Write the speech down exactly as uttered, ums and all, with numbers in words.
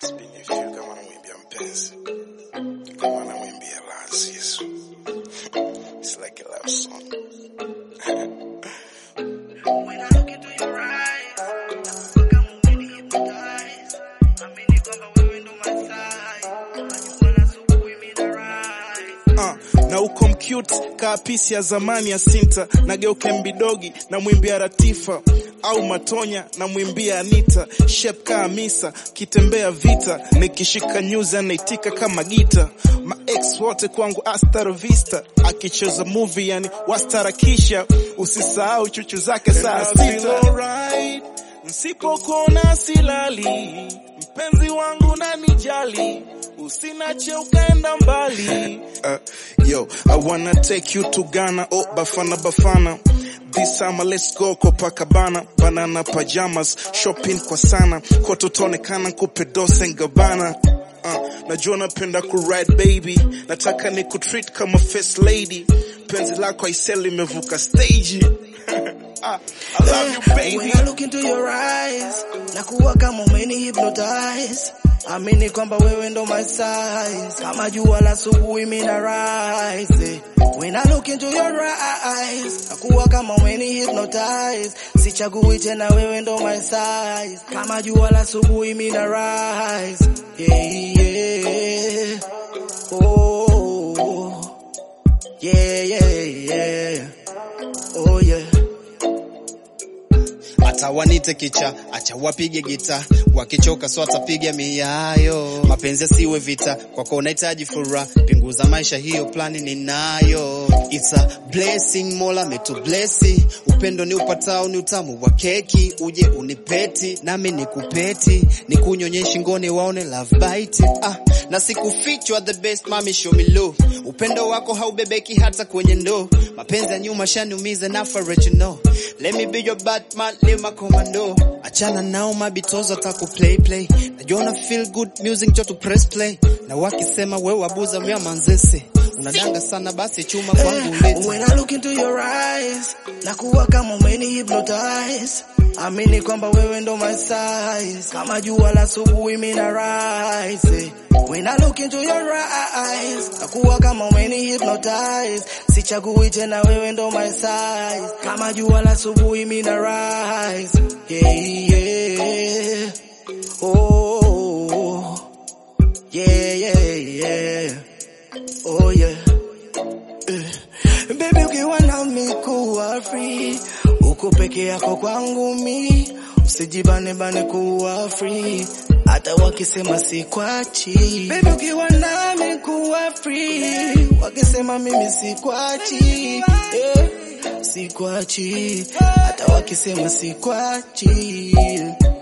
Spinifio kama namwimbia mpenzi, kama namwimbia lazi Yesu. It's like a love song. When I look into your eyes, kama umeni hypnotize, amini kwamba wewe ndo my side, najua nasubuhi mina rise. Uh, na uko mcute kaa pisi ya zamani ya Sinta, nageuke mbidogi na mwimbia Ratifa, au Matonya na mwimbia Anita, Shep kaa Misa kitembea vita, nikishika news anaitika kama gita. Ma ex wote kwangu hasta la vista, akicheza movie yani wastarakisha, usisahau chuchu zake saa sita. Alright, nsipokuona silali, mpenzi wangu na nijali, usinache ukaenda mbali. uh, Yo, I wanna take you to Ghana, oh Bafana Bafana. This summer let's go Copacabana, banana pajamas, shopping kwa sana, kwa totone kana kupe Dolce and Gabbana. Uh, najua napenda ku ride baby, nataka ni kutreat kama first lady, penzi lako iseli limevuka stage. uh, I love you baby. When I look into your eyes, nakuwa kama umeni hypnotize, amini kwamba wewe ndo my size, kama jua la asubuhi mina rise. When I look into your eyes, nakuwa kama umeni hypnotize, sichagui tena wewe ndo my size, kama jua la asubuhi mina rise. Yeah, yeah. Oh, yeah, yeah, yeah. Oh, yeah. Ata wanite kicha, acha wapige gita, wakichoka so atapiga miayo. Mapenzi siwe vita, kwako unahitaji furaha, pinguza maisha hiyo plani ninayo. It's a blessing, Mola metu blessi, upendo ni upatao ni utamu wa keki, uje unipeti nami nikupeti, nikunyonyeshe ngone waone love bite. Ah, na sikufichwa the best mami show me love, upendo wako haubebeki hata kwenye ndo, mapenzi ya nyuma shaniumiza na for you know. Let me be your Batman, live my commando. Achana nao mabitozo taku play play, najua na feel good music joto press play, na wakisema wewe wabuza mia manzese, unadanga sana basi chuma kwangu leta. When I look into your eyes, nakuwa kama umeni hypnotize, amini kwamba wewe ndo my size, kama jua la asubuhi mina rise. When I look into your eyes, nakuwa kama umeni hypnotize, sichagui tena wewe ndo my size, kama jua la asubuhi mina rise. Yeah, yeah. Oh, yeah, yeah, yeah. Oh, yeah. Uh, baby ukiwa nami kuwa free, uko peke yako kwangu mi, usijibane bane kuwa free, hata wakisema sikwachi. Baby ukiwa nami kuwa free, wakisema mimi sikwachi, yeah, sikwachi, hata wakisema sikwachi.